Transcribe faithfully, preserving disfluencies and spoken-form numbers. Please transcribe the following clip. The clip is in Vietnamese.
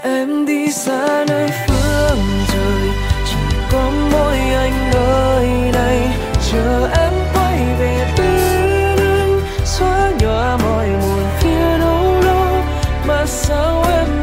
Em đi xa nơi phương trời, chỉ có mỗi anh nơi này chờ em quay về bên anh, xóa nhòa mọi buồn phía đâu đó mà sao em